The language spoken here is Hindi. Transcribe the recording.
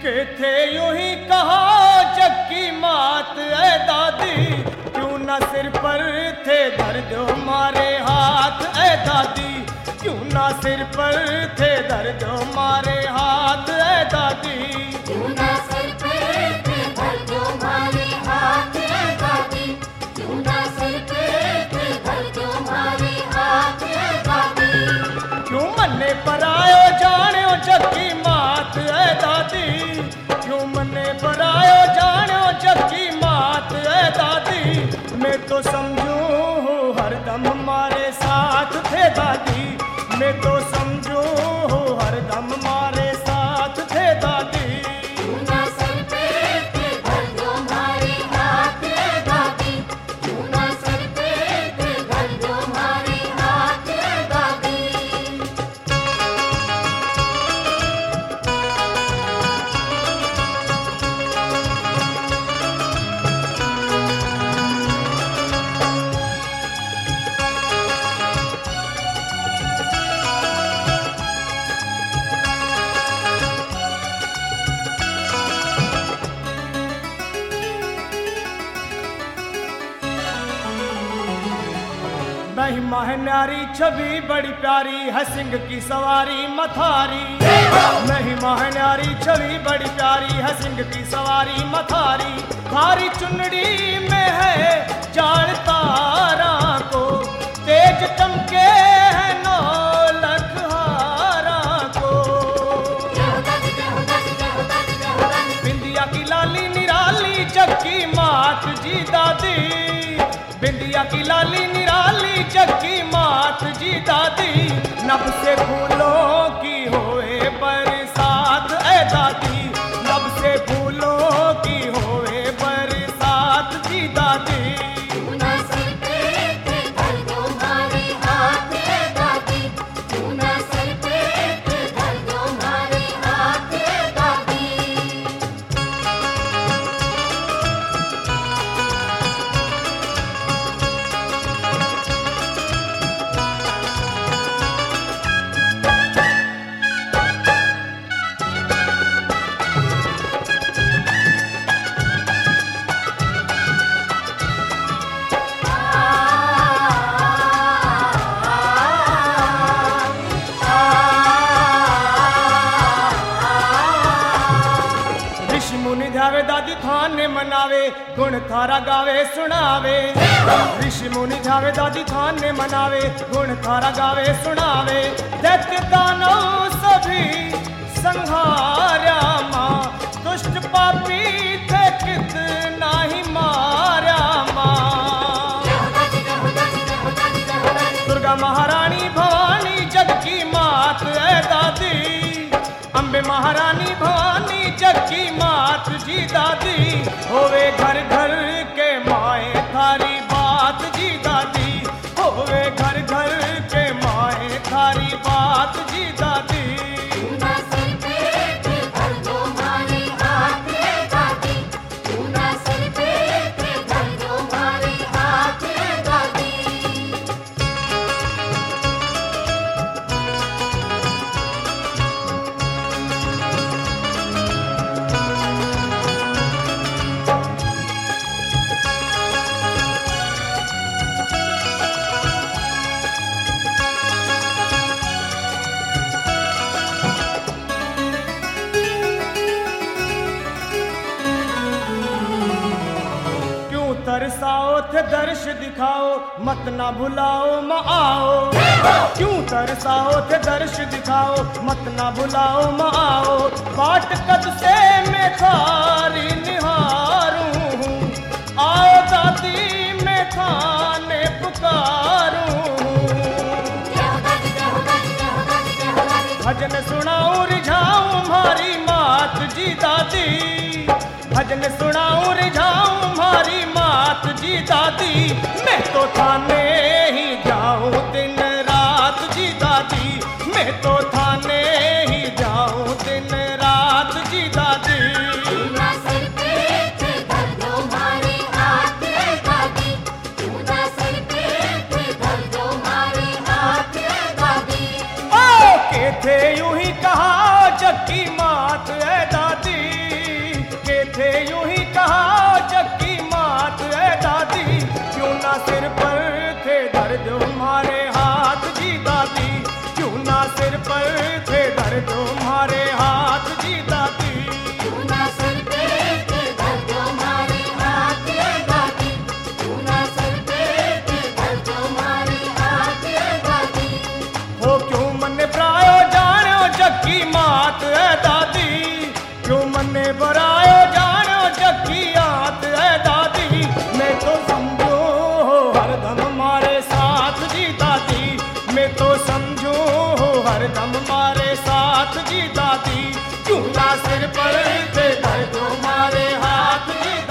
के थे यूं ही कहा जग की मात ऐ दादी, क्यों ना सिर पर थे दर्द हमारे हाथ ऐ दादी, क्यों ना सिर पर थे दर्द हमारे हाथ ऐ दादी, क्यों ना सिर पे थे दर्द हमारे हाथ ऐ दादी, क्यों ना सिर पे थे दर्द हमारे हाथ ऐ दादी, क्यों मन्ने पर आयो जानियो जग की मात ऐ दादी, क्यों मन्ने पर आयो जानियो जग की मात ऐ दादी, मैं तो समझूं हरदम हमारे साथ थे दादी, मैं तो समझूं हरदम हमारे साथ थे दादी, क्यों ना सिर पे थे दर्द हमारे हाथ ऐ दादी, क्यों ना सिर पे थे दर्द हमारे हाथ ऐ दादी। महिमा है न्यारी छवि बड़ी प्यारी है सिंह की सवारी मथारी, महिमा है न्यारी छवि बड़ी प्यारी है सिंह की सवारी मथारी, थारी चुनड़ी में है जान तारा को तेज चमके है नौ लखहारा को, बिंदिया की लाली निराली जग की मात जी दादी, बिंदिया की लाली निराली जग की मात जी दादी, नभ से फूलों की होए बरसात ऐ दादी, नभ से फूलों की होए बरसात जी दादी, क्यों ना सिर पे थे दर्द हमारे हाथ ऐ दादी, क्यों ना सिर पे थे दर्द हमारे हाथ ऐ दादी। ऋषि मुनि ध्यावे दादी थाने मनावे गुण थारा गावे सुनावे, ऋषि मुनि ध्यावे दादी थाने मनावे गुण थारा गावे सुनावे, दैत्य दानव सभी संहार्या माँ, दुष्ट पापी थे कितना ही मार्या माँ, दुर्गा महारानी भवानी जग की मात ऐ दादी, अम्बे महारानी भवानी जग की मात जी दादी, होवे घर घर के माए थारी बात जी दादी, होवे घर घर के माए थारी बात जी दादी, क्यों ना सिर पे थे दर्द हमारे हाथ ऐ दादी, क्यों ना सिर पे थे दर्द हमारे हाथ ऐ दादी। क्यों तरसाओ थे दर्श दिखाओ मत ना भुलाओ माँ आओ, क्यों तरसाओ थे दर्श दिखाओ मत ना भुलाओ माँ आओ, बाट कद से मैं थारी निहारूं हूँ, आओ दादी मैं थाने पुकारूं हूँ, भजन सुनाऊं रिझाऊं हमारी मात जी दादी, भजन सुनाऊं रिझाऊं हमारी मात जी दादी, मैं तो थाने ही जाऊं दिन रात जी दादी, मैं तो थाने ही जाऊं दिन रात जी दादी, क्यों ना सिर पे थे दर्द हमारे हाथ ऐ दादी, क्यों ना सिर पे थे दर्द हमारे हाथ ऐ दादी। ओ के थे यूं ही कहा जग की मात ऐ दादी, हमारे साथ जी दादी, क्यों ना सिर पर थे धर दो हमारे हाथ जी